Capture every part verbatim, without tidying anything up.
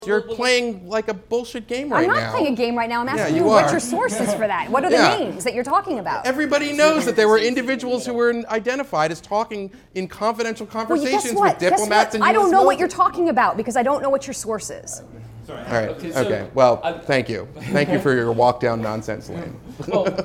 You're playing like a bullshit game right now. I'm not playing a game right now. I'm asking yeah, you, you are. what your source is for that. What are the yeah. names that you're talking about? Everybody knows that there were individuals who were identified as talking in confidential conversations well, with diplomats and U S I don't know military. what you're talking about because I don't know what your source is. Sorry. All right. Okay. So, okay. Well, I, thank you. Thank you for your walk down nonsense lane. Well,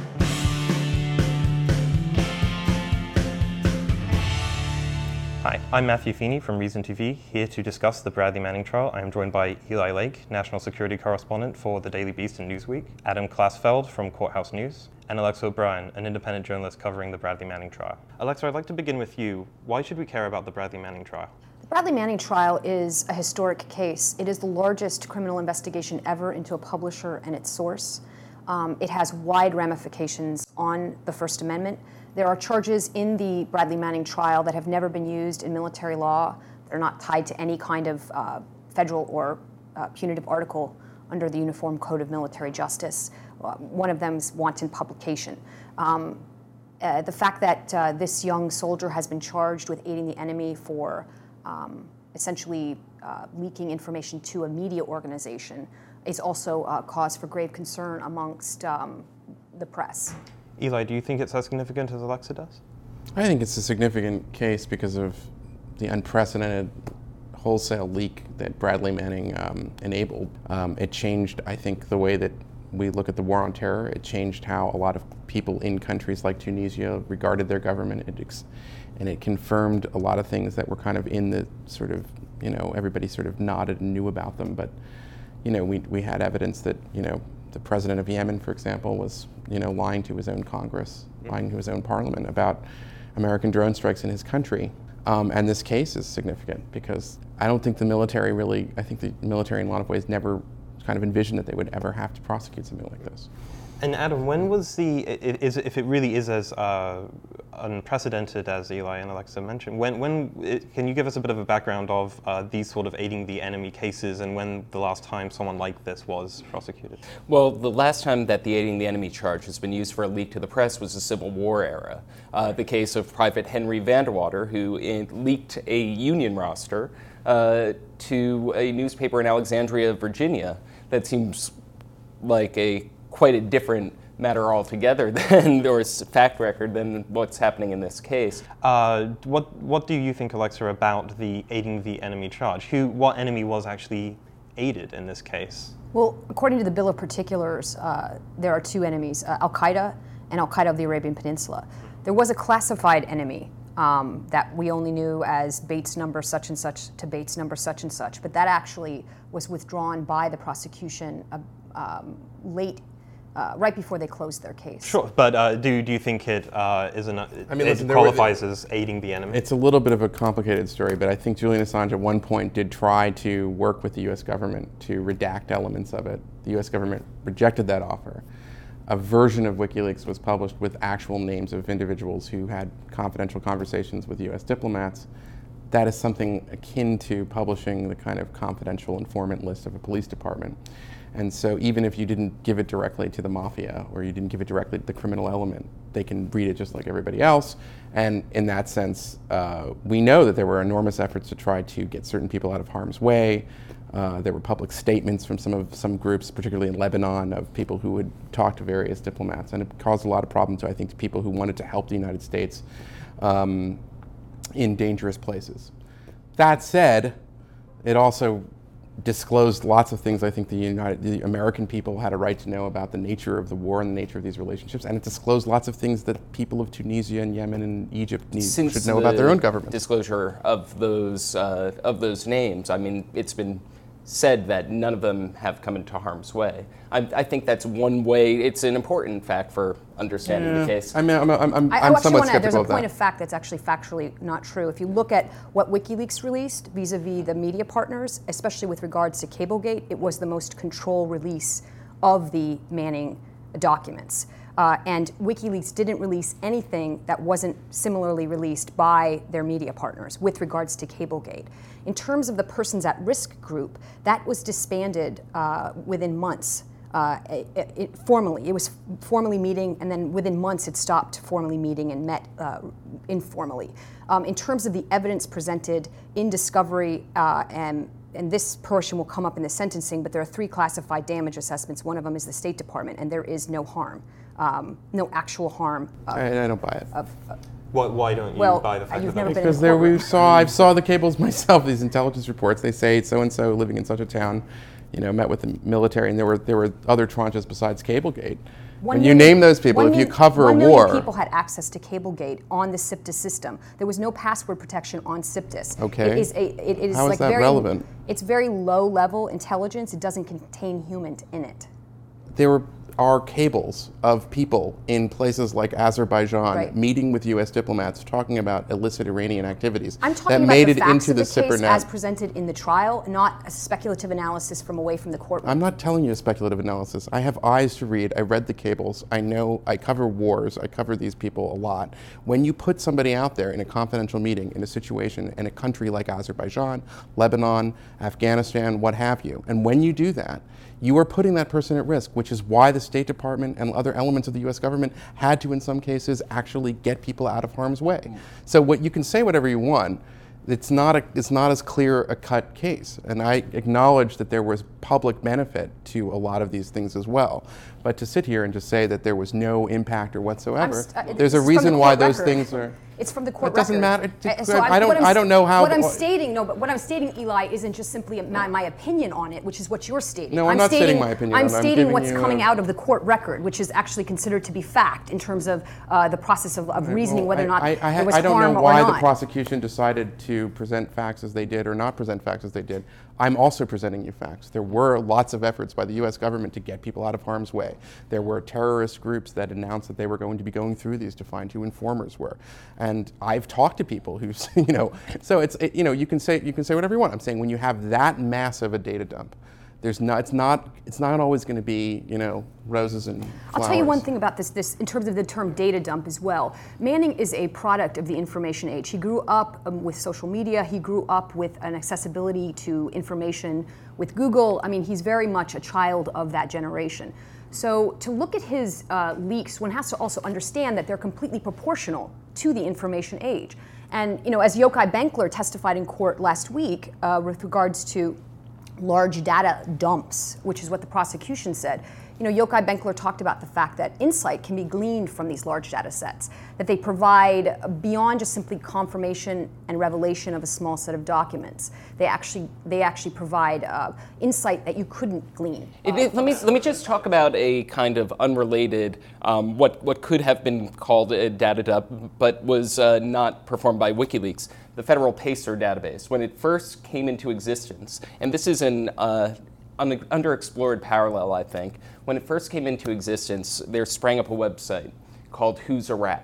Hi, I'm Matthew Feeney from Reason T V, here to discuss the Bradley Manning trial. I am joined by Eli Lake, National Security Correspondent for The Daily Beast and Newsweek, Adam Klasfeld from Courthouse News, and Alexa O'Brien, an independent journalist covering the Bradley Manning trial. Alexa, I'd like to begin with you. Why should we care about the Bradley Manning trial? The Bradley Manning trial is a historic case. It is the largest criminal investigation ever into a publisher and its source. Um, it has wide ramifications on the First Amendment. There are charges in the Bradley Manning trial that have never been used in military law. They're not tied to any kind of uh, federal or uh, punitive article under the Uniform Code of Military Justice. Uh, one of them is wanton publication. Um, uh, the fact that uh, this young soldier has been charged with aiding the enemy for um, essentially uh, leaking information to a media organization is also a cause for grave concern amongst um, the press. Eli, do you think it's as significant as Alexa does? I think it's a significant case because of the unprecedented wholesale leak that Bradley Manning um, enabled. Um, it changed, I think, the way that we look at the war on terror. It changed how a lot of people in countries like Tunisia regarded their government. It ex- and it confirmed a lot of things that were kind of in the sort of, you know, everybody sort of nodded and knew about them. But, you know, we, we had evidence that, you know, the president of Yemen, for example, was, you know, lying to his own Congress, lying to his own parliament about American drone strikes in his country. Um, and this case is significant because I don't think the military really, I think the military in a lot of ways never kind of envisioned that they would ever have to prosecute something like this. And Adam, when was the, is, if it really is as uh, unprecedented as Eli and Alexa mentioned, when, when it, can you give us a bit of a background of uh, these sort of aiding the enemy cases and when the last time someone like this was prosecuted? Well, the last time that the aiding the enemy charge has been used for a leak to the press was the Civil War era. Uh, the case of Private Henry Vandewater, who in, leaked a Union roster uh, to a newspaper in Alexandria, Virginia. That seems like a quite a different matter altogether than, or fact record than what's happening in this case. Uh, what what do you think, Alexa, about the aiding the enemy charge? Who, what enemy was actually aided in this case? Well, according to the Bill of Particulars, uh, there are two enemies, uh, Al-Qaeda and Al-Qaeda of the Arabian Peninsula. There was a classified enemy um, that we only knew as Bates number such and such to Bates number such and such, but that actually was withdrawn by the prosecution uh, um, late Uh, right before they closed their case. Sure, but uh, do do you think it uh, is an, I mean, it listen, qualifies were, as aiding the enemy? It's a little bit of a complicated story, but I think Julian Assange at one point did try to work with the U S government to redact elements of it. The U S government rejected that offer. A version of WikiLeaks was published with actual names of individuals who had confidential conversations with U S diplomats. That is something akin to publishing the kind of confidential informant list of a police department. And so even if you didn't give it directly to the mafia or you didn't give it directly to the criminal element, they can read it just like everybody else. And in that sense, uh, we know that there were enormous efforts to try to get certain people out of harm's way. Uh, there were public statements from some of some groups, particularly in Lebanon, of people who would talk to various diplomats. And it caused a lot of problems, I think, to people who wanted to help the United States um, in dangerous places. That said, it also disclosed lots of things I think the United, the American people had a right to know about the nature of the war and the nature of these relationships, and it disclosed lots of things that people of Tunisia and Yemen and Egypt need, should know about their own government. Disclosure of those uh, of those names, I mean, it's been said that none of them have come into harm's way. I, I think that's one way. It's an important fact for understanding yeah. the case. I mean, I'm, I'm, I'm, I, I'm I somewhat wanna, skeptical There's a of point that. of fact that's actually factually not true. If you look at what WikiLeaks released vis-a-vis the media partners, especially with regards to Cablegate, it was the most controlled release of the Manning documents. Uh, and WikiLeaks didn't release anything that wasn't similarly released by their media partners with regards to Cablegate. In terms of the persons at risk group, that was disbanded uh, within months. Uh, it, it, formally, it was formally meeting, and then within months it stopped formally meeting and met uh, informally. Um, in terms of the evidence presented in discovery uh, and and this portion will come up in the sentencing, but there are three classified damage assessments. One of them is the State Department, and there is no harm, um, no actual harm. Of, I, I don't buy it. of, uh, Why, why don't you Well, buy the fact you've that never that been in was Because there we courtroom. saw, I saw the cables myself. These intelligence reports. They say so and so living in such a town, you know, met with the military, and there were there were other tranches besides Cablegate. One When you million- name those people, one if you mil- cover a one million war, people had access to Cablegate on the SIPTUS system. There was no password protection on SIPTUS. Okay. It is a. It, it is How is like that very, relevant? It's very low level intelligence. It doesn't contain human in it. there were are cables of people in places like Azerbaijan Right. meeting with U S diplomats talking about illicit Iranian activities I'm that talking made about the it facts into of the the case SIPRNet. as presented in the trial, not a speculative analysis from away from the courtroom. I'm not telling you a speculative analysis. I have eyes to read. I read the cables. I know. I cover wars. I cover these people a lot. When you put somebody out there in a confidential meeting in a situation in a country like Azerbaijan, Lebanon, Afghanistan, what have you, and when you do that, you are putting that person at risk, which is why the State Department and other elements of the U S government had to, in some cases, actually get people out of harm's way. So what you can say whatever you want. It's not a, it's not as clear a cut case, and I acknowledge that there was public benefit to a lot of these things as well. But to sit here and just say that there was no impact or I'm whatsoever, st- uh, there's this a is from reason the why court those record. things are. It's from the court It doesn't record. matter. Uh, so I'm- I don't- what I'm I s- don't know how- What I'm stating, no, but what I'm stating, Eli, isn't just simply my, my opinion on it, which is what you're stating. No, I'm not stating stating my opinion I'm on it. I'm stating giving what's you coming a- out of the court record, which is actually considered to be fact in terms of uh, the process of, of reasoning Well, whether or not I, I, there was I don't harm know or why the not. prosecution decided to present facts as they did or not present facts as they did. I'm also presenting you facts. There were lots of efforts by the U S government to get people out of harm's way. There were terrorist groups that announced that they were going to be going through these to find who informers were. And I've talked to people who, you know, so it's, it, you know, you can say you can say whatever you want. I'm saying when you have that massive a data dump, there's not, it's not, it's not always going to be, you know, roses and flowers. I'll tell you one thing about this, this in terms of the term data dump as well. Manning is a product of the information age. He grew up um, with social media. He grew up with an accessibility to information with Google. I mean, he's very much a child of that generation. So to look at his uh, leaks, one has to also understand that they're completely proportional to the information age. And you know, as Yochai Benkler testified in court last week uh, with regards to large data dumps, which is what the prosecution said. You know, Yochai Benkler talked about the fact that insight can be gleaned from these large data sets, that they provide beyond just simply confirmation and revelation of a small set of documents. They actually, they actually provide uh, insight that you couldn't glean. It, it, let me let me just talk about a kind of unrelated, um, what what could have been called a data dump, but was uh, not performed by WikiLeaks. The Federal PACER database, when it first came into existence, and this is an uh, un- underexplored parallel, I think. When it first came into existence, there sprang up a website called Who's a Rat,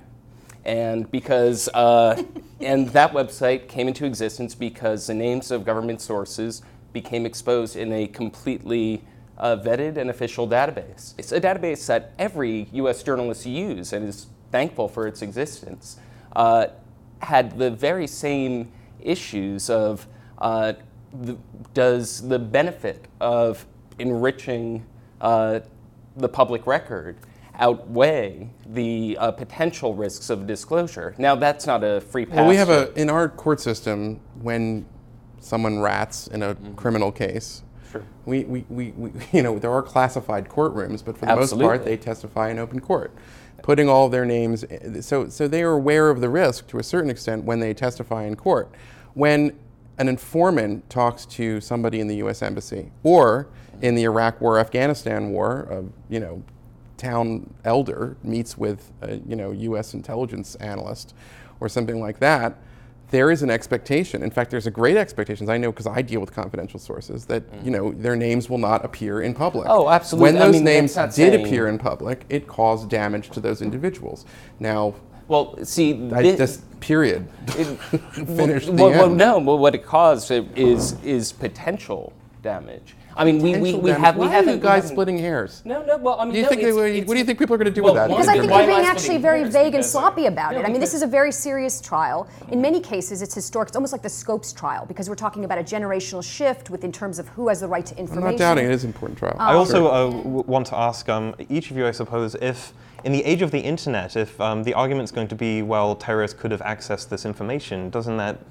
and because uh, and that website came into existence because the names of government sources became exposed in a completely uh, vetted and official database. It's a database that every U S journalist use and is thankful for its existence. Uh, had the very same issues of uh, the, does the benefit of enriching uh, the public record outweigh the uh, potential risks of disclosure? Now, that's not a free pass. Well, we have a, in our court system, when someone rats in a Mm-hmm. criminal case, Sure. we, we, we, we, you know, there are classified courtrooms, but for the Absolutely. most part, they testify in open court, putting all their names, so, so they are aware of the risk to a certain extent when they testify in court. When an informant talks to somebody in the U S Embassy, or in the Iraq War, Afghanistan War, a, you know, town elder meets with a, you know, U S intelligence analyst or something like that, there is an expectation. In fact, there's a great expectation. I know because I deal with confidential sources that you know their names will not appear in public. Oh, absolutely. When I those mean, names that's did not saying- appear in public, it caused damage to those individuals. Now, Well, see, I thi- just period. it- Finish the well, well, end. no. Well, what it caused is is potential damage. I mean, we, we, Potential we damage. have we Why are haven't you guys we haven't- splitting hairs? No, no. Well, I mean, Do you no, think they, it's- what it's- do you think people are going to do well, with that? one Because I think Why you're am I being actually splitting very hairs? vague and Because- sloppy about No, it. I mean, this because- is a very serious trial. In many cases, it's historic. It's almost like the Scopes trial because we're talking about a generational shift with in terms of who has the right to I'm information. not doubting it is an important trial. I also Sure. uh, w- want to ask um, each of you, I suppose, if in the age of the internet, if um, the argument's going to be, well, terrorists could have accessed this information, doesn't that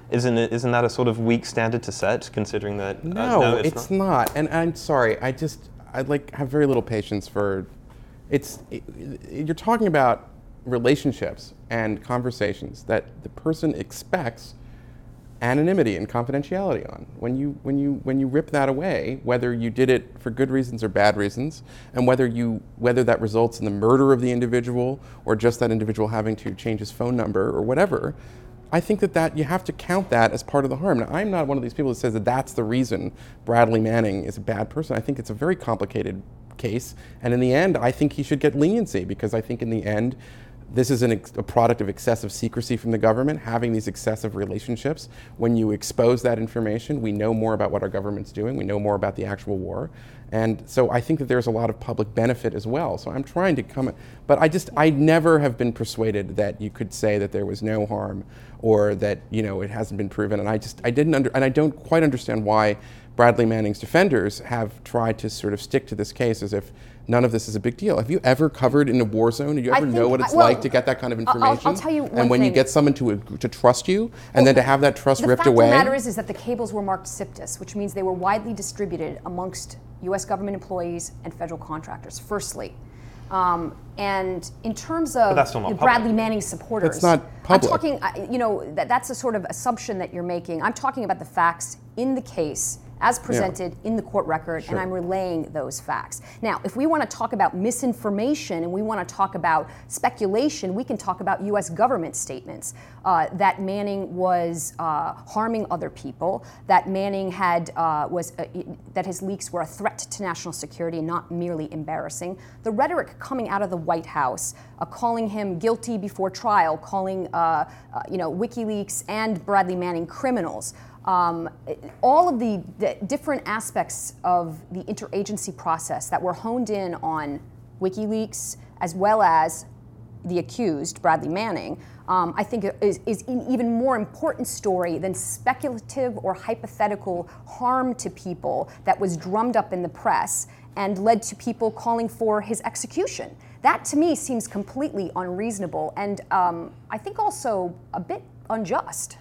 Isn't it? Isn't that a sort of weak standard to set, considering that? Uh, No, no, it's, it's not. not. And I'm sorry. I just I like have very little patience for. It's it, you're talking about relationships and conversations that the person expects anonymity and confidentiality on. When you when you when you rip that away, whether you did it for good reasons or bad reasons, and whether you whether that results in the murder of the individual or just that individual having to change his phone number or whatever, I think that, that you have to count that as part of the harm. Now, I'm not one of these people that says that that's the reason Bradley Manning is a bad person. I think it's a very complicated case, and in the end, I think he should get leniency, because I think in the end, this is an ex- a product of excessive secrecy from the government, having these excessive relationships. When you expose that information, we know more about what our government's doing, we know more about the actual war. And so I think that there's a lot of public benefit as well. So I'm trying to come, but I just, I never have been persuaded that you could say that there was no harm or that, you know, it hasn't been proven. And I just, I didn't under, and I don't quite understand why Bradley Manning's defenders have tried to sort of stick to this case as if none of this is a big deal. Have you ever covered in a war zone? Do you I ever think- know what it's well, like to get that kind of I'll- I'll- information? I'll tell you one And when you thing. get someone to to trust you, and then to have that trust The ripped fact away. of the matter is, is that the cables were marked SIPTUS, which means they were widely distributed amongst U S government employees and federal contractors, firstly. Um, and in terms of that's still not the public. Bradley Manning supporters, That's not public. I'm talking, I- you know, that, that's a sort of assumption that you're making. I'm talking about the facts in the case as presented in the court record, Sure. and I'm relaying those facts. Now, if we want to talk about misinformation and we want to talk about speculation, we can talk about U S government statements uh, that Manning was uh, harming other people, that Manning had uh, was uh, that his leaks were a threat to national security and not merely embarrassing. The rhetoric coming out of the White House, uh, calling him guilty before trial, calling uh, uh, you know WikiLeaks and Bradley Manning criminals. Um, all of the, the different aspects of the interagency process that were honed in on WikiLeaks as well as the accused, Bradley Manning, um, I think is, is an even more important story than speculative or hypothetical harm to people that was drummed up in the press and led to people calling for his execution. That to me seems completely unreasonable and um, I think also a bit unjust.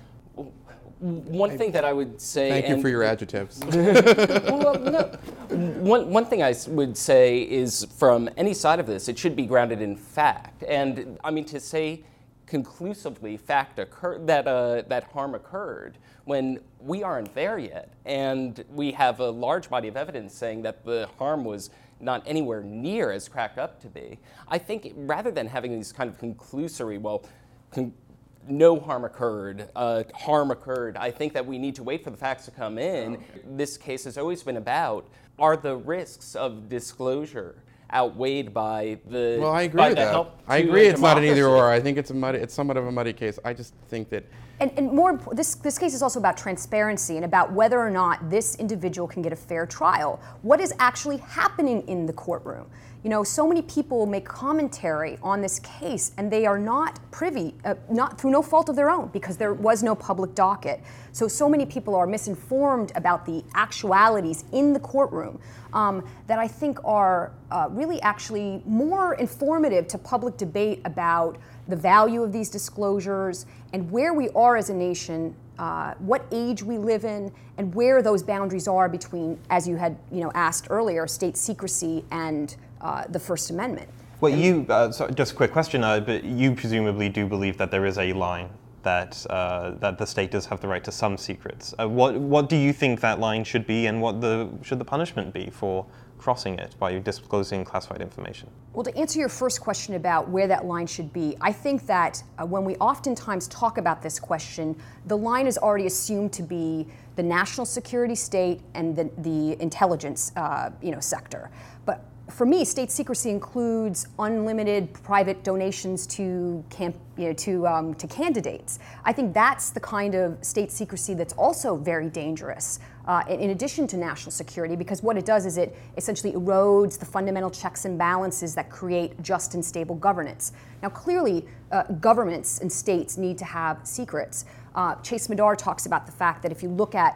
One thing that I would say. Thank you and- for your adjectives. Well, no. One, one thing I s- would say is from any side of this, it should be grounded in fact. And I mean, to say conclusively fact occur- that, uh, that harm occurred when we aren't there yet. And we have a large body of evidence saying that the harm was not anywhere near as cracked up to be. I think rather than having these kind of conclusory, well, con- no harm occurred, uh, harm occurred. I think that we need to wait for the facts to come in. Okay. This case has always been about, are the risks of disclosure outweighed by the Well, I agree by with the that. help I to agree a it's not an either democracy? or. I think it's a muddy, it's somewhat of a muddy case. I just think that And, and more, impo- this, this case is also about transparency and about whether or not this individual can get a fair trial. What is actually happening in the courtroom? You know, so many people make commentary on this case and they are not privy, uh, not through no fault of their own, because there was no public docket. So, so many people are misinformed about the actualities in the courtroom um, that I think are uh, really actually more informative to public debate about the value of these disclosures and where we are as a nation, uh, what age we live in, and where those boundaries are between, as you had you know asked earlier, state secrecy and uh, the First Amendment. Well, you, uh, so just a quick question, uh, but you presumably do believe that there is a line that uh, that the state does have the right to some secrets. Uh, what what do you think that line should be, and what the should the punishment be for crossing it by disclosing classified information? Well, to answer your first question about where that line should be, I think that uh, when we oftentimes talk about this question, the line is already assumed to be the national security state and the, the intelligence uh, you know, sector. But for me, state secrecy includes unlimited private donations to camp, you know, to um, to candidates. I think that's the kind of state secrecy that's also very dangerous, uh, in, in addition to national security, because what it does is it essentially erodes the fundamental checks and balances that create just and stable governance. Now, clearly, uh, governments and states need to have secrets. Uh, Chase Madar talks about the fact that if you look at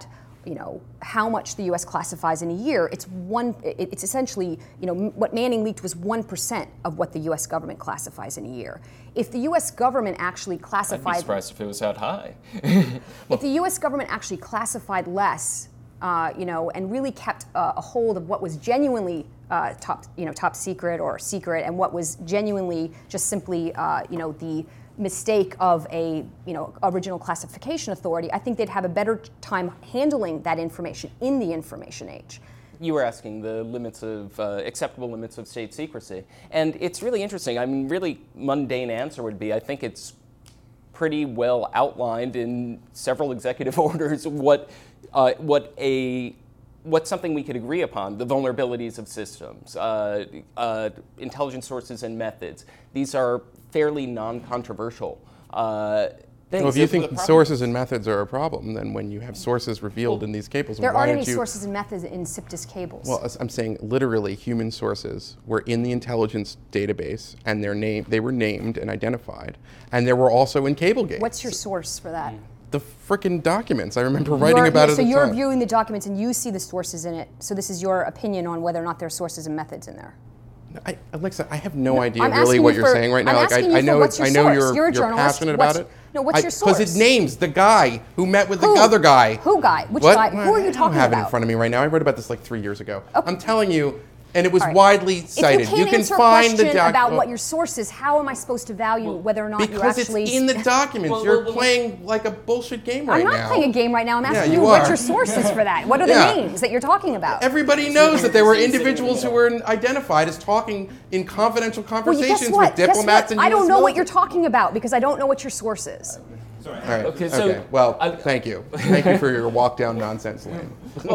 you know, how much the U S classifies in a year. It's one. It's essentially, you know, what Manning leaked was one percent of what the U S government classifies in a year. If the U S government actually classified, I'd be surprised if it was that high. if the U S government actually classified less, uh, you know, and really kept uh, a hold of what was genuinely uh, top, you know, top secret or secret, and what was genuinely just simply, uh, you know, the mistake of a, you know, original classification authority, I think they'd have a better time handling that information in the information age. You were asking the limits of, uh, acceptable limits of state secrecy. And it's really interesting. I mean, really mundane answer would be, I think it's pretty well outlined in several executive orders what, uh, what a what's something we could agree upon, the vulnerabilities of systems, uh, uh, intelligence sources and methods. These are fairly non-controversial uh, things. Well, if you The- think the sources and methods are a problem, then when you have sources revealed in these cables, There why aren't aren't any you? sources and methods in SIPTUS cables. Well, as I'm saying literally, human sources were in the intelligence database, and their name they were named and identified, and there were also in Cablegate. What's your source for that? The frickin' documents. I remember writing You're- about yeah, it. So at the you're time. viewing the documents and you see the sources in it. So this is your opinion on whether or not there are sources and methods in there. I, Alexa, I have no idea I'm really asking what you you're for- saying right I'm now. Like asking I, you I for know, what's I your know source? you're, You're a you're journalist. passionate What's- about it. no, what's your Because source? it names the guy who met with Who? the other guy. Who guy? Which What? guy? Who are you I talking don't have it in about? front of me right now. I wrote about this like three years ago. Okay. I'm telling you, and it was All right. widely cited. If you can't can answer find a the question doc- about what your source is, how am I supposed to value whether or not you because actually... it's in the documents. Well, You're well, well, playing like a bullshit game right I'm not now. playing a game right now. I'm Yeah, asking you you what are. your source is for that. What are the Yeah. names that you're talking about? Everybody knows that there were Sitting in the individuals who middle. were identified as talking in confidential Well, you- conversations guess what? with diplomats guess what? and I don't U S know what you're military. talking about because I don't know what your source is. All right. Okay, Okay. so Well, I- thank you. Thank you for your walk down nonsense lane.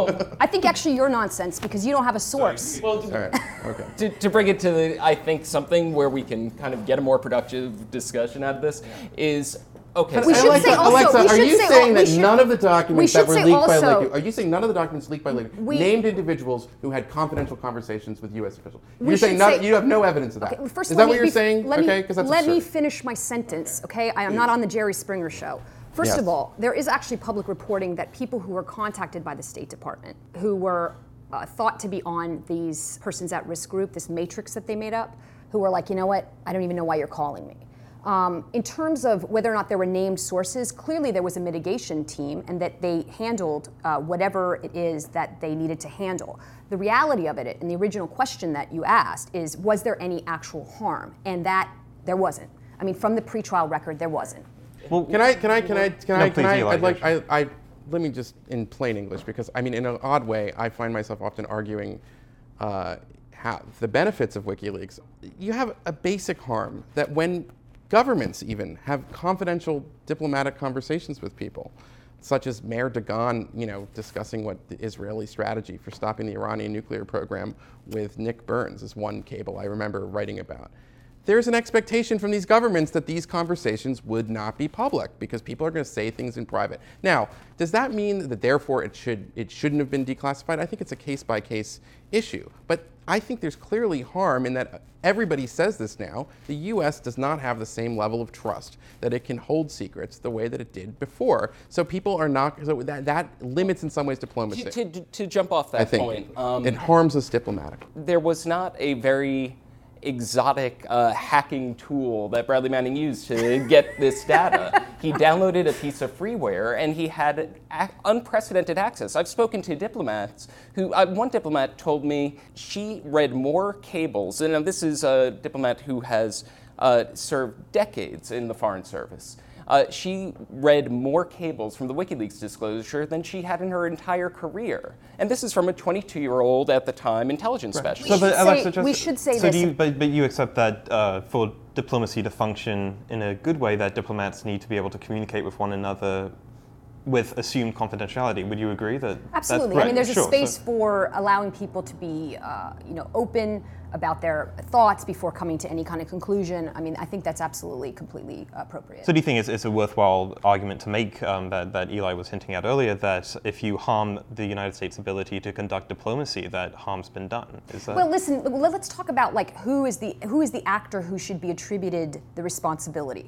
I think actually you're nonsense because you don't have a source. Well, All right. Okay. to, to bring it to, the, I think, something where we can kind of get a more productive discussion out of this is, okay. We so- should Alexa, say also- Alexa, we are should you say- saying we that should- none of the we documents should that were say leaked by also- Lake, are you saying none of the documents leaked by Lake We- named individuals who had confidential conversations with U S officials? We You're saying should none, say- you have no evidence of that. Okay, first Is let that me what you're be- saying? Let me, Okay, because that's let me absurd. finish my sentence, okay? I am not on the Jerry Springer show. First Yes. of all, there is actually public reporting that people who were contacted by the State Department, who were uh, thought to be on these persons at risk group, this matrix that they made up, who were like, you know what, I don't even know why you're calling me. Um, in terms of whether or not there were named sources, clearly there was a mitigation team and that they handled uh, whatever it is that they needed to handle. The reality of it, and the original question that you asked, is was there any actual harm? And that there wasn't. I mean, from the pretrial record, there wasn't. Well, Can I? Can I? Can I? Can No, I? Can please, I? Eli, I'd like. yes. I, I. Let me just in plain English, because I mean, in an odd way, I find myself often arguing uh, how the benefits of WikiLeaks. You have a basic harm that when governments even have confidential diplomatic conversations with people, such as Mayor Dagon, you know, discussing what the Israeli strategy for stopping the Iranian nuclear program with Nick Burns is one cable I remember writing about. There's an expectation from these governments that these conversations would not be public because people are going to say things in private. Now, does that mean that therefore it should it shouldn't have been declassified? I think it's a case-by-case issue. But I think there's clearly harm in that everybody says this now. The U S does not have the same level of trust that it can hold secrets the way that it did before. So people are not, so that, that limits in some ways diplomacy. to, to, to jump off that I think point, um, it harms us diplomatically. there was not a very exotic uh, hacking tool that Bradley Manning used to get this data. He downloaded a piece of freeware and he had a- unprecedented access. I've spoken to diplomats who, uh, one diplomat told me she read more cables, and uh, this is a diplomat who has uh, served decades in the Foreign Service. Uh, she read more cables from the WikiLeaks disclosure than she had in her entire career. And this is from a twenty-two-year-old at the time intelligence specialist. We should say- we should say so this. Do you, but, but you accept that uh, for diplomacy to function in a good way, that diplomats need to be able to communicate with one another with assumed confidentiality. Would you agree that? Absolutely. That's, I mean, there's sure, a space so- for allowing people to be, uh, you know, open about their thoughts before coming to any kind of conclusion. I mean, I think that's absolutely completely appropriate. So do you think it's, it's a worthwhile argument to make um, that, that Eli was hinting at earlier, that if you harm the United States' ability to conduct diplomacy, that harm's been done? Is that? Well, listen. well, Let's talk about like who is the who is the actor who should be attributed the responsibility.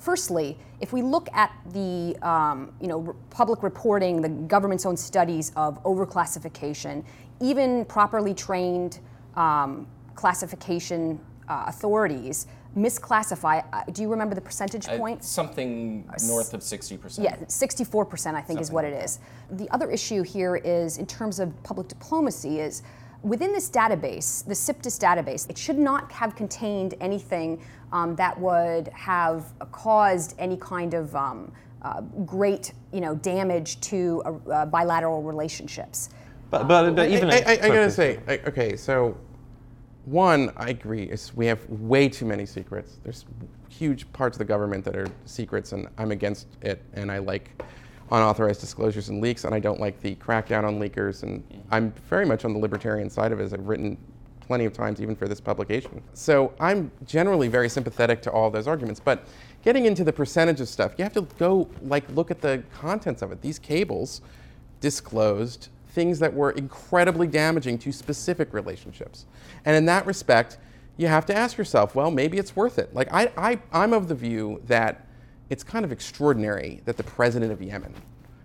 Firstly, if we look at the um, you know, public reporting, the government's own studies of overclassification, even properly trained um, classification uh, authorities misclassify. Uh, do you remember the percentage Uh, point? something north of sixty percent. Yeah, sixty-four percent I think is what it is. The other issue here is, in terms of public diplomacy, is within this database, the SIPTUS database, it should not have contained anything um, that would have caused any kind of um, uh, great, you know, damage to uh, uh, bilateral relationships. But, but, but even I, I, I, I sorry, gotta please. say, I, okay, so one, I agree, is we have way too many secrets. There's huge parts of the government that are secrets, and I'm against it, and I like unauthorized disclosures and leaks, and I don't like the crackdown on leakers, and I'm very much on the libertarian side of it, as I've written plenty of times, even for this publication. So I'm generally very sympathetic to all those arguments, but getting into the percentage of stuff, you have to go like look at the contents of it. These cables disclosed things that were incredibly damaging to specific relationships. And in that respect, you have to ask yourself, well, maybe it's worth it. Like I, I, I'm of the view that it's kind of extraordinary that the president of Yemen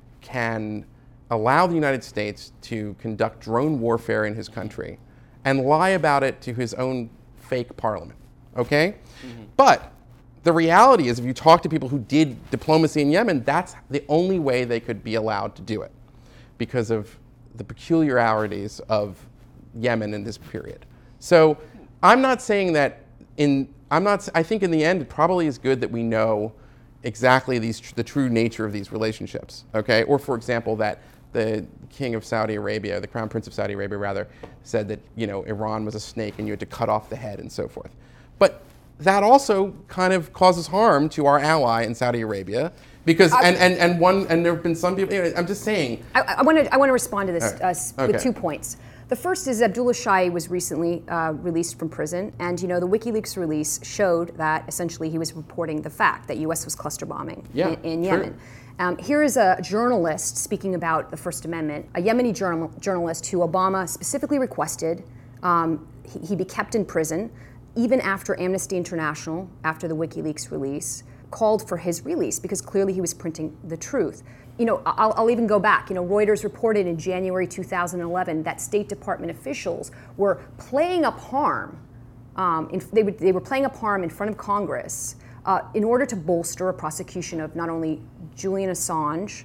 can allow the United States to conduct drone warfare in his country and lie about it to his own fake parliament, okay? Mm-hmm. But the reality is, if you talk to people who did diplomacy in Yemen, that's the only way they could be allowed to do it, because of the peculiarities of Yemen in this period. So I'm not saying that in, I'm not, I think in the end it probably is good that we know exactly these, the true nature of these relationships, okay? Or for example, that the king of Saudi Arabia, the crown prince of Saudi Arabia rather, said that, you know, Iran was a snake and you had to cut off the head and so forth. But that also kind of causes harm to our ally in Saudi Arabia, because, and, and, and one, and there have been some people, you know, I'm just saying. I want to I want to respond to this Right. uh, s- Okay. with two points. The first is Abdullah Shai was recently uh, released from prison, and you know the WikiLeaks release showed that essentially he was reporting the fact that U S was cluster bombing Yeah, in, in true. Yemen. Um, here is a journalist speaking about the First Amendment, a Yemeni journal, journalist who Obama specifically requested um, he, he be kept in prison, even after Amnesty International, after the WikiLeaks release, called for his release because clearly he was printing the truth. You know, I'll, I'll even go back. You know, Reuters reported in January two thousand eleven that State Department officials were playing up harm. Um, in, they, would, they were playing up harm in front of Congress uh, in order to bolster a prosecution of not only Julian Assange,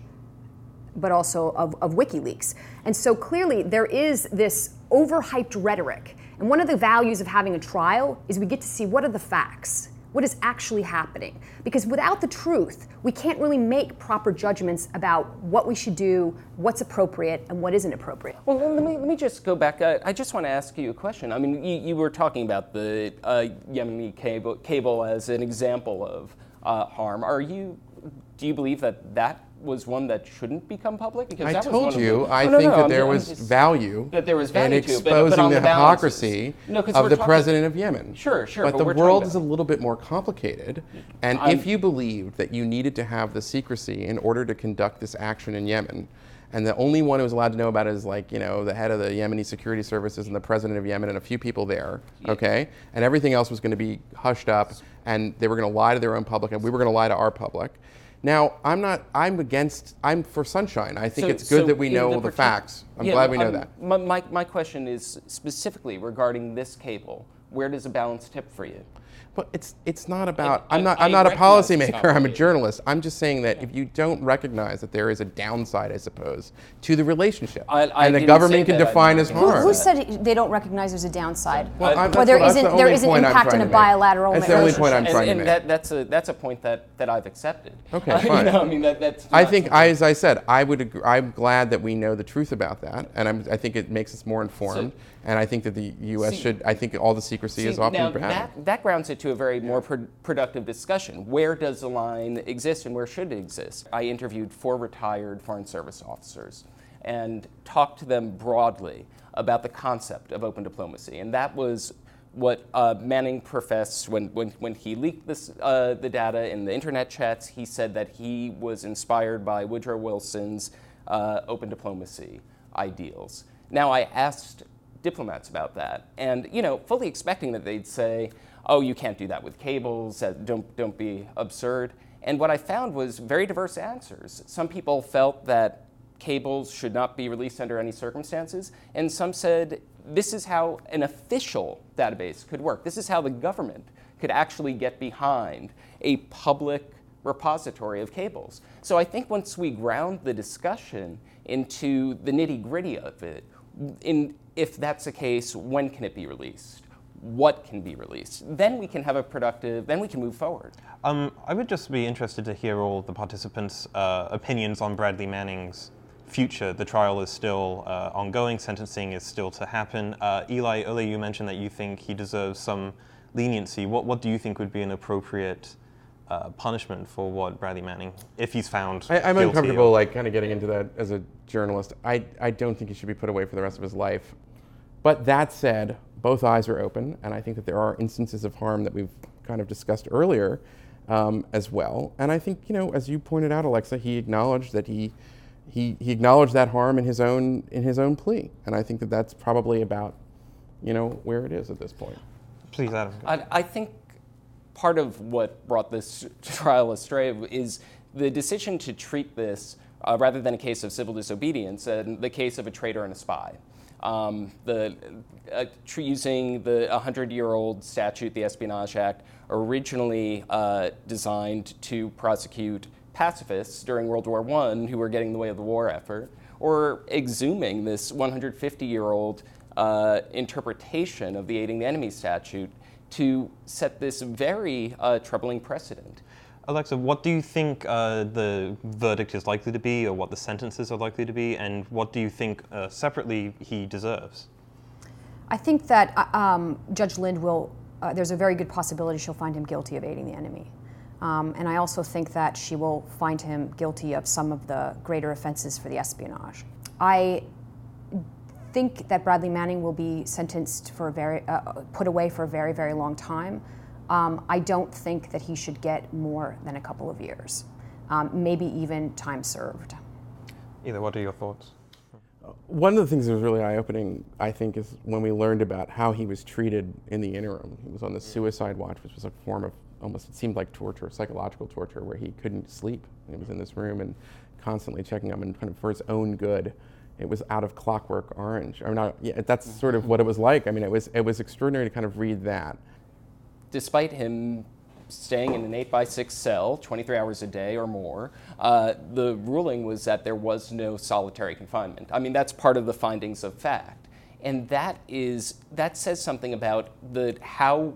but also of, of WikiLeaks. And so clearly there is this overhyped rhetoric. And one of the values of having a trial is we get to see what are the facts. What is actually happening? Because without the truth, we can't really make proper judgments about what we should do, what's appropriate, and what isn't appropriate. Well, let me, let me just go back. Uh, I just want to ask you a question. I mean, you, you were talking about the uh, Yemeni cable, cable as an example of uh, harm. Are you, do you believe that that was one that shouldn't become public? Because I that was told one of you, the, I oh, no, think no, that I'm there ju- I'm was just- value that there was in value to it, but- but exposing on the the balances- hypocrisy No, 'cause of we're the talking- president of Yemen. Sure, sure, But, but the we're talking world about- is a little bit more complicated. And I'm- if you believed that you needed to have the secrecy in order to conduct this action in Yemen, and the only one who was allowed to know about it is, like, you know, the head of the Yemeni security services and the president of Yemen and a few people there, okay? And everything else was going to be hushed up, and they were going to lie to their own public, and we were going to lie to our public. Now, I'm not, I'm against, I'm for sunshine. I think So- it's good so that we in know the the partic- facts. I'm Yeah, glad we know I'm- that. My, my, my question is specifically regarding this cable. Where does a balance tip for you? But it's it's not about. I- I'm not. I I'm not a recognize it's policymaker. I'm a complicated. journalist. I'm just saying that if you don't recognize that there is a downside, I suppose, to the relationship, I- I and the didn't government say can that. I define didn't as say Who, harm. who said they don't recognize there's a downside? Well, I'm- Or that's there what- that's isn't the there only is an point I'm impact trying in a to make. bilateral That's the only relationship. point I'm and trying to and make. that, that's a that's a point that, that I've accepted. Okay, Uh, fine. You know, I mean that that's. I not think, something- I, as I said, I would. Agree, I'm glad that we know the truth about that, and I'm, I think it makes us more informed. and I think that the U S See- should. I think all the secrecy See, is often now bad. that, that grounds it to a very more pro- productive discussion. Where does the line exist and where should it exist? I interviewed four retired Foreign Service officers and talked to them broadly about the concept of open diplomacy. And that was what uh, Manning professed when, when, when he leaked this, uh, the data in the internet chats. He said that he was inspired by Woodrow Wilson's uh, open diplomacy ideals. Now, I asked diplomats about that, and you know, fully expecting that they'd say, "Oh, you can't do that with cables. Uh, don't don't be absurd." And what I found was very diverse answers. Some people felt that cables should not be released under any circumstances, and some said this is how an official database could work. This is how the government could actually get behind a public repository of cables. So I think once we ground the discussion into the nitty-gritty of it, in, if that's the case, when can it be released? What can be released? Then we can have a productive, then we can move forward. Um, I would just be interested to hear all the participants' uh, opinions on Bradley Manning's future. The trial is still uh, ongoing, sentencing is still to happen. Uh, Eli, earlier you mentioned that you think he deserves some leniency. What, what do you think would be an appropriate uh, punishment for what Bradley Manning, if he's found I, I'm guilty uncomfortable of? like kind of getting into that as a journalist. I, I don't think he should be put away for the rest of his life. But that said, both eyes are open, and I think that there are instances of harm that we've kind of discussed earlier um, as well. And I think, you know, as you pointed out, Alexa, he acknowledged that he, he he acknowledged that harm in his own in his own plea, and I think that that's probably about, you know, where it is at this point. Please, Adam. I, I think part of what brought this trial astray is the decision to treat this uh, rather than a case of civil disobedience, and the case of a traitor and a spy. Um, the uh, tr- using the hundred-year-old statute, the Espionage Act, originally uh, designed to prosecute pacifists during World War One who were getting in the way of the war effort, or exhuming this one hundred fifty-year-old uh, interpretation of the aiding the enemy statute to set this very uh, troubling precedent. Alexa, what do you think uh, the verdict is likely to be, or what the sentences are likely to be, and what do you think uh, separately he deserves? I think that uh, um, Judge Lind will, uh, there's a very good possibility she'll find him guilty of aiding the enemy. Um, and I also think that she will find him guilty of some of the greater offenses for the espionage. I think that Bradley Manning will be sentenced for a very, uh, put away for a very, very long time. Um, I don't think that he should get more than a couple of years, um, maybe even time served. Either, what are your thoughts? One of the things that was really eye-opening, I think, is when we learned about how he was treated in the interim. He was on the suicide watch, which was a form of almost, it seemed like torture, psychological torture, where he couldn't sleep. He was in this room and constantly checking him, and kind of for his own good. It was out of Clockwork Orange. I mean, not, yeah, that's sort of what it was like. I mean, it was it was extraordinary to kind of read that. Despite him staying in an eight by six cell, twenty-three hours a day or more, uh, the ruling was that there was no solitary confinement. I mean, that's part of the findings of fact. And that is, that says something about the how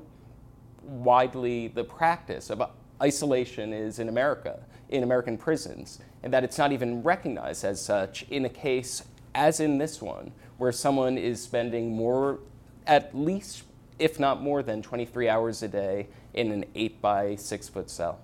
widely the practice of isolation is in America, in American prisons, and that it's not even recognized as such in a case, as in this one, where someone is spending more, at least if not more than twenty-three hours a day in an eight by six foot cell.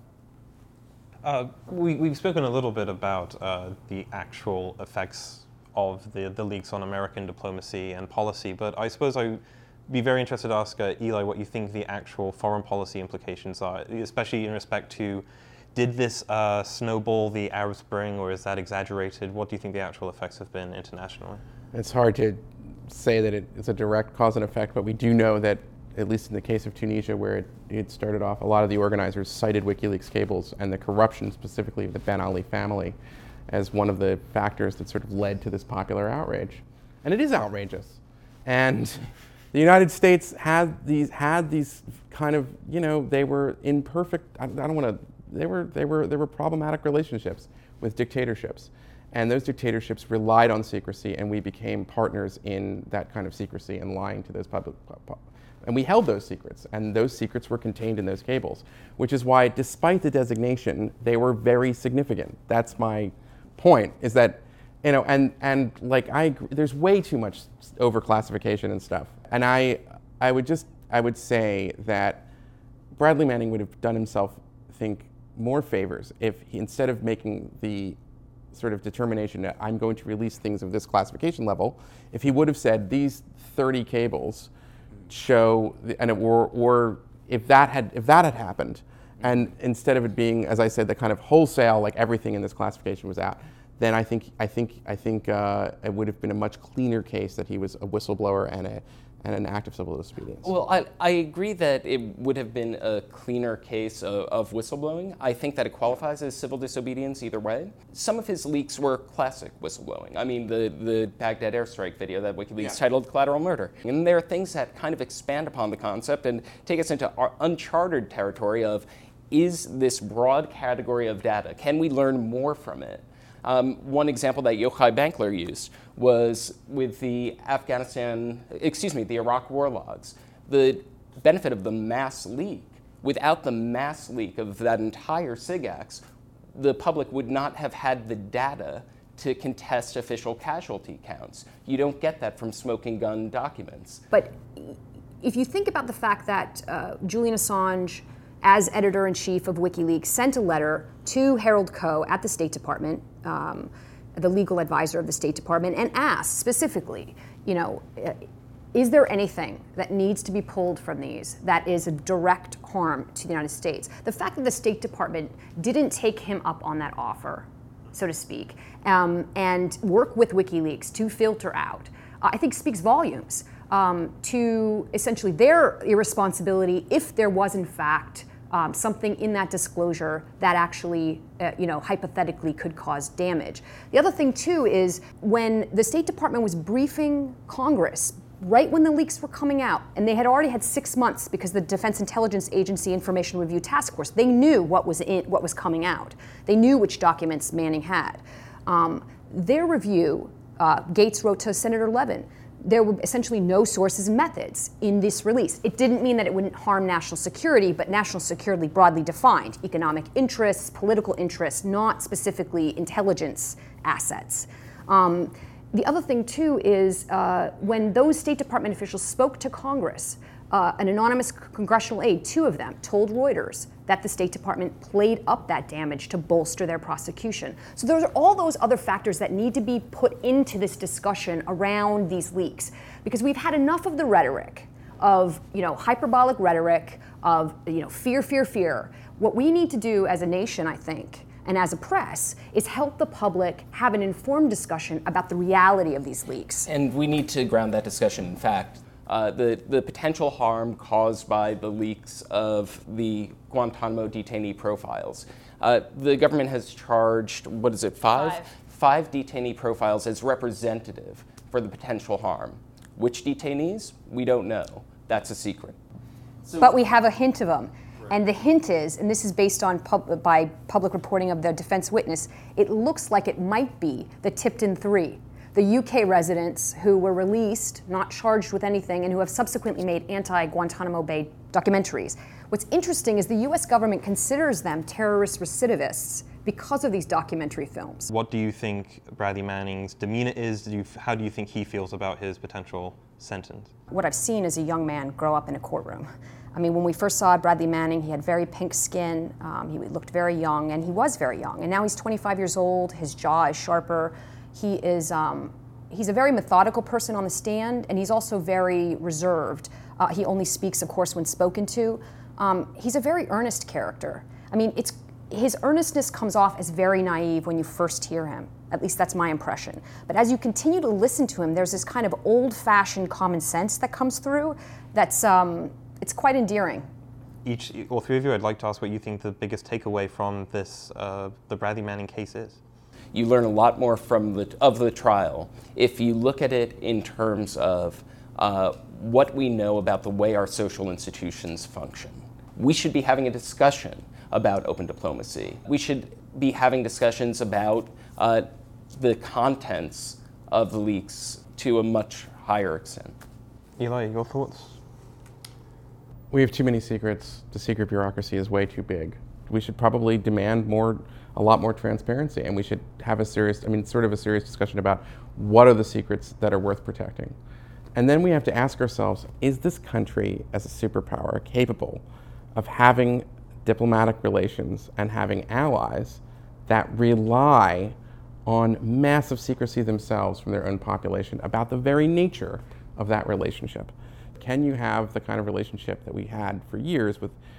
Uh, we, we've spoken a little bit about uh, the actual effects of the, the leaks on American diplomacy and policy, but I suppose I'd be very interested to ask uh, Eli what you think the actual foreign policy implications are, especially in respect to, did this uh, snowball the Arab Spring, or is that exaggerated? What do you think the actual effects have been internationally? It's hard to say that it, it's a direct cause and effect, but we do know that, at least in the case of Tunisia, where it, it started off, a lot of the organizers cited WikiLeaks cables and the corruption specifically of the Ben Ali family as one of the factors that sort of led to this popular outrage. And it is outrageous. And the United States had these, had these kind of, you know, they were imperfect, I, I don't want to, they were, they were, they were problematic relationships with dictatorships. And those dictatorships relied on secrecy, and we became partners in that kind of secrecy and lying to those public. And we held those secrets, and those secrets were contained in those cables, which is why, despite the designation, they were very significant. That's my point, is that, you know, and, and like, I agree, there's way too much overclassification and stuff. And I, I would just, I would say that Bradley Manning would have done himself, I think, more favors if he, instead of making the sort of determination that I'm going to release things of this classification level, if he would have said these thirty cables show, the, and it were, or if that had if that had happened, and instead of it being, as I said, the kind of wholesale, like everything in this classification was out, then I think I think I think uh, it would have been a much cleaner case that he was a whistleblower and a and an act of civil disobedience. Well, I, I agree that it would have been a cleaner case of, of whistleblowing. I think that it qualifies as civil disobedience either way. Some of his leaks were classic whistleblowing. I mean, the, the Baghdad airstrike video that WikiLeaks yeah. titled Collateral Murder. And there are things that kind of expand upon the concept and take us into our uncharted territory of, is this broad category of data, can we learn more from it? Um, one example that Yochai Benkler used was with the Afghanistan, excuse me, the Iraq war logs. The benefit of the mass leak, without the mass leak of that entire SIGAX, the public would not have had the data to contest official casualty counts. You don't get that from smoking gun documents. But if you think about the fact that uh, Julian Assange, as editor-in-chief of WikiLeaks, sent a letter to Harold Koh at the State Department, um, the legal advisor of the State Department, and asked specifically, you know, is there anything that needs to be pulled from these that is a direct harm to the United States? The fact that the State Department didn't take him up on that offer, so to speak, um, and work with WikiLeaks to filter out, uh, I think speaks volumes um, to essentially their irresponsibility if there was in fact Um, something in that disclosure that actually, uh, you know, hypothetically could cause damage. The other thing too is when the State Department was briefing Congress, right when the leaks were coming out, and they had already had six months because the Defense Intelligence Agency Information Review Task Force, they knew what was in, what was coming out. They knew which documents Manning had. Um, their review, uh, Gates wrote to Senator Levin, there were essentially no sources and methods in this release. It didn't mean that it wouldn't harm national security, but national security broadly defined, economic interests, political interests, not specifically intelligence assets. Um, the other thing too is uh, when those State Department officials spoke to Congress, uh, an anonymous congressional aide, two of them, told Reuters that the State Department played up that damage to bolster their prosecution. So those are all those other factors that need to be put into this discussion around these leaks, because we've had enough of the rhetoric of, you know, hyperbolic rhetoric of, you know, fear, fear, fear. What we need to do as a nation, I think, and as a press, is help the public have an informed discussion about the reality of these leaks. And we need to ground that discussion in fact. Uh, the, the potential harm caused by the leaks of the Guantanamo detainee profiles. Uh, the government has charged, what is it, five? Five. Five detainee profiles as representative for the potential harm. Which detainees? We don't know. That's a secret. So, but we have a hint of them. Right. And the hint is, and this is based on pub, by public reporting of the defense witness, it looks like it might be the Tipton Three, the U K residents who were released, not charged with anything, and who have subsequently made anti-Guantanamo Bay documentaries. What's interesting is the U S government considers them terrorist recidivists because of these documentary films. What do you think Bradley Manning's demeanor is? Do you, how do you think he feels about his potential sentence? What I've seen is a young man grow up in a courtroom. I mean, when we first saw Bradley Manning, he had very pink skin, um, he looked very young, and he was very young. And now he's twenty-five years old, his jaw is sharper. He is, um, he's a very methodical person on the stand, and he's also very reserved. Uh, he only speaks, of course, when spoken to. Um, he's a very earnest character. I mean, it's, his earnestness comes off as very naive when you first hear him. At least that's my impression. But as you continue to listen to him, there's this kind of old-fashioned common sense that comes through that's, um, it's quite endearing. Each, all three of you, I'd like to ask what you think the biggest takeaway from this, uh, the Bradley Manning case is. You learn a lot more from the, of the trial if you look at it in terms of uh, what we know about the way our social institutions function. We should be having a discussion about open diplomacy. We should be having discussions about uh, the contents of the leaks to a much higher extent. Eli, your thoughts? We have too many secrets. The secret bureaucracy is way too big. We should probably demand more, a lot more transparency, and we should have a serious, I mean, sort of a serious discussion about what are the secrets that are worth protecting. And then we have to ask ourselves, is this country as a superpower capable of having diplomatic relations and having allies that rely on massive secrecy themselves from their own population about the very nature of that relationship? Can you have the kind of relationship that we had for years with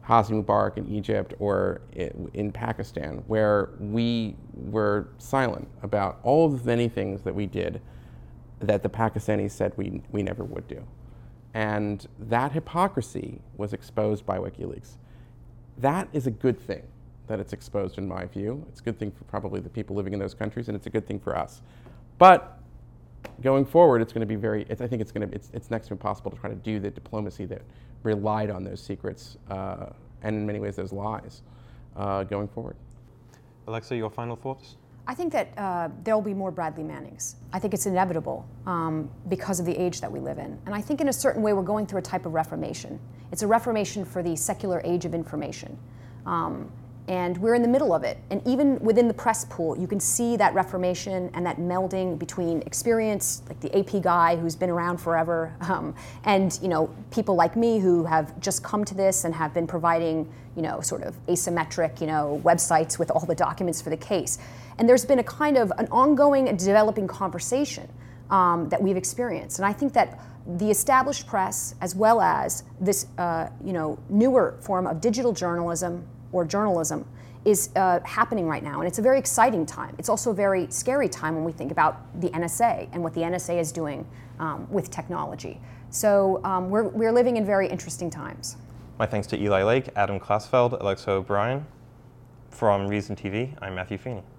Hosni Mubarak in Egypt or in Pakistan, where we were silent about all of the many things that we did that the Pakistanis said we, we never would do. And that hypocrisy was exposed by WikiLeaks. That is a good thing that it's exposed, in my view. It's a good thing for probably the people living in those countries, and it's a good thing for us. But going forward, it's going to be very, it's, I think it's going to, it's, it's next to impossible to try to do the diplomacy that relied on those secrets, uh, and in many ways those lies, uh, going forward. Alexa, your final thoughts? I think that uh, there will be more Bradley Mannings. I think it's inevitable um, because of the age that we live in. And I think in a certain way we're going through a type of reformation. It's a reformation for the secular age of information. Um, And we're in the middle of it. And even within the press pool, you can see that reformation and that melding between experience, like the A P guy who's been around forever, um, and you know, people like me who have just come to this and have been providing, you know, sort of asymmetric, you know, websites with all the documents for the case. And there's been a kind of an ongoing and developing conversation um, that we've experienced. And I think that the established press, as well as this, uh, you know, newer form of digital journalism, or journalism, is uh, happening right now. And it's a very exciting time. It's also a very scary time when we think about the N S A and what the N S A is doing um, with technology. So um, we're, we're living in very interesting times. My thanks to Eli Lake, Adam Klasfeld, Alexa O'Brien. From Reason T V, I'm Matthew Feeney.